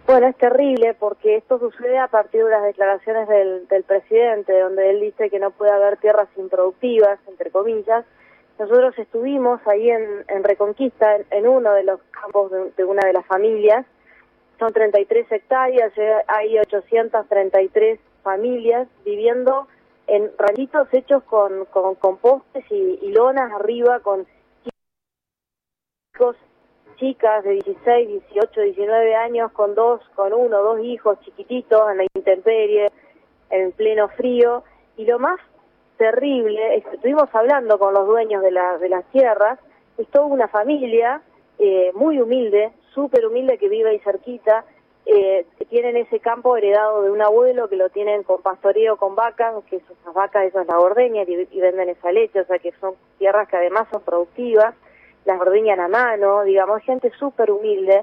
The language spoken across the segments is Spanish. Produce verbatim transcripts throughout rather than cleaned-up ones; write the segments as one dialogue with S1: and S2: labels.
S1: Bueno, es terrible porque esto sucede a partir de las declaraciones del, del presidente, donde él dice que no puede haber tierras improductivas, entre comillas. Nosotros estuvimos ahí en, en Reconquista, en, en uno de los campos de, de una de las familias. Son treinta y tres hectáreas, hay ochocientas treinta y tres familias viviendo en ranchitos hechos con, con, con postes y, y lonas arriba, con chicos, chicas de dieciséis, dieciocho, diecinueve años, con dos, con uno, dos hijos chiquititos en la intemperie, en pleno frío. Y lo más terrible, es que estuvimos hablando con los dueños de, la, de las tierras, es toda una familia eh, muy humilde, súper humilde, que vive ahí cerquita, eh, que tienen ese campo heredado de un abuelo, que lo tienen con pastoreo con vacas, que esas vacas, esas las ordeñan y, y venden esa leche, o sea que son tierras que además son productivas, las ordeñan a mano, digamos, gente súper humilde,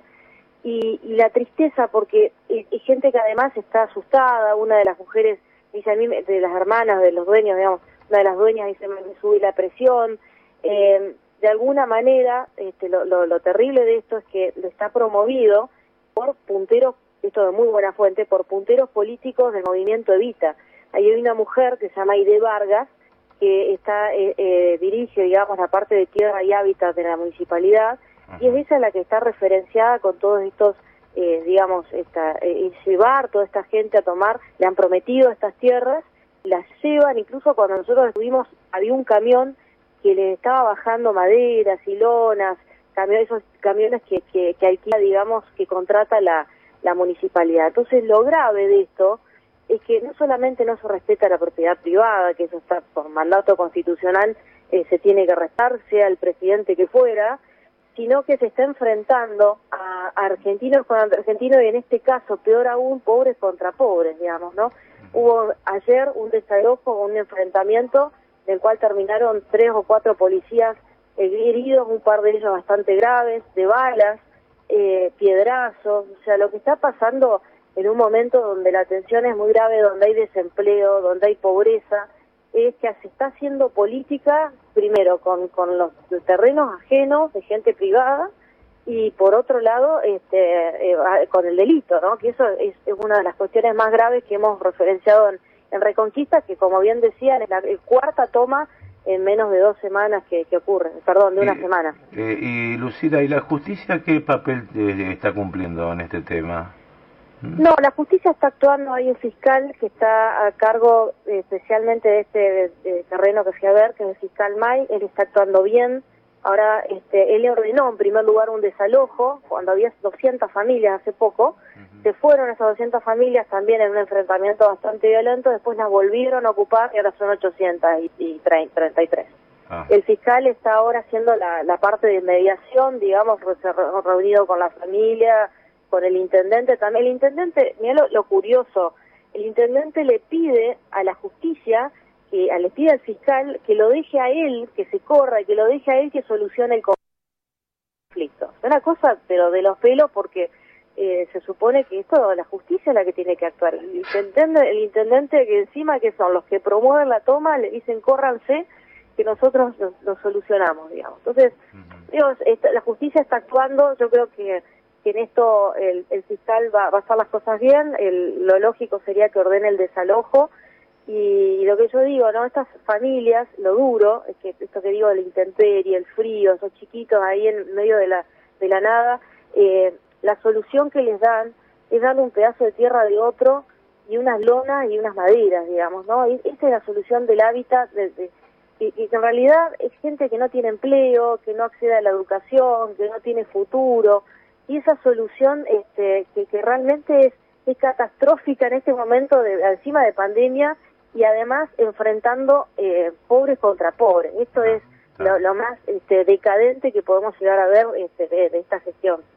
S1: y, y la tristeza porque hay gente que además está asustada. Una de las mujeres dice a mí, de las hermanas de los dueños, digamos, una de las dueñas dice, me sube la presión. Eh, de alguna manera, este, lo, lo, lo terrible de esto es que lo está promovido por punteros, esto de muy buena fuente, por punteros políticos del movimiento Evita. Ahí hay una mujer que se llama Aide Vargas, que está eh, eh, dirige, digamos, la parte de tierra y hábitat de la municipalidad, uh-huh. Y es ella la que está referenciada con todos estos, eh, digamos, esta, eh, llevar toda esta gente a tomar, le han prometido estas tierras, las llevan, incluso cuando nosotros estuvimos, había un camión que le estaba bajando maderas y lonas, camiones, esos camiones que, que, que alquila, digamos, que contrata la, la municipalidad. Entonces, lo grave de esto es que no solamente no se respeta la propiedad privada, que eso está por mandato constitucional, eh, se tiene que restar, sea el presidente que fuera, sino que se está enfrentando a, a argentinos con argentinos, y en este caso, peor aún, pobres contra pobres, digamos, ¿no? Hubo ayer un desalojo, un enfrentamiento, del cual terminaron tres o cuatro policías heridos, un par de ellos bastante graves, de balas, eh, piedrazos, o sea, lo que está pasando en un momento donde la tensión es muy grave, donde hay desempleo, donde hay pobreza, es que se está haciendo política, primero, con, con los terrenos ajenos de gente privada, y por otro lado, este, eh, con el delito, ¿no? Que eso es, es una de las cuestiones más graves que hemos referenciado en, en Reconquista, que como bien decían, es la es cuarta toma en menos de dos semanas que, que ocurre, perdón, de una
S2: eh,
S1: semana.
S2: Eh, y Lucila, ¿y la justicia qué papel eh, está cumpliendo en este tema?
S1: No, la justicia está actuando, hay un fiscal que está a cargo eh, especialmente de este de, de terreno que fui a ver, que es el fiscal May, él está actuando bien. Ahora, este, él le ordenó en primer lugar un desalojo, cuando había doscientas familias hace poco, uh-huh. Se fueron esas doscientas familias también en un enfrentamiento bastante violento, después las volvieron a ocupar y ahora son ochocientas y treinta y tres. Ah. El fiscal está ahora haciendo la, la parte de mediación, digamos, reunido con la familia, con el intendente también. El intendente, mira lo, lo curioso, el intendente le pide a la justicia, que le pide al fiscal que lo deje a él, que se corra, y que lo deje a él que solucione el conflicto. Es una cosa, pero de los pelos, porque eh, se supone que esto, la justicia es la que tiene que actuar. El intendente, el intendente que encima que son los que promueven la toma, le dicen córranse, que nosotros lo, lo solucionamos, digamos. Entonces, uh-huh. digo, esta, la justicia está actuando, yo creo que que en esto el, el fiscal va, va a hacer las cosas bien, el, lo lógico sería que ordene el desalojo, y, y lo que yo digo, ¿no? Estas familias, lo duro, es que esto que digo, el intemperie, el frío, esos chiquitos ahí en medio de la, de la nada, eh, la solución que les dan es darle un pedazo de tierra de otro, y unas lonas y unas maderas, digamos, ¿no? Y esa es la solución del hábitat, de, de, y, y que en realidad es gente que no tiene empleo, que no accede a la educación, que no tiene futuro. Y esa solución este, que, que realmente es, es catastrófica en este momento, de, encima de pandemia, y además enfrentando eh, pobres contra pobres. Esto es lo, lo más este, decadente que podemos llegar a ver este, de, de esta gestión.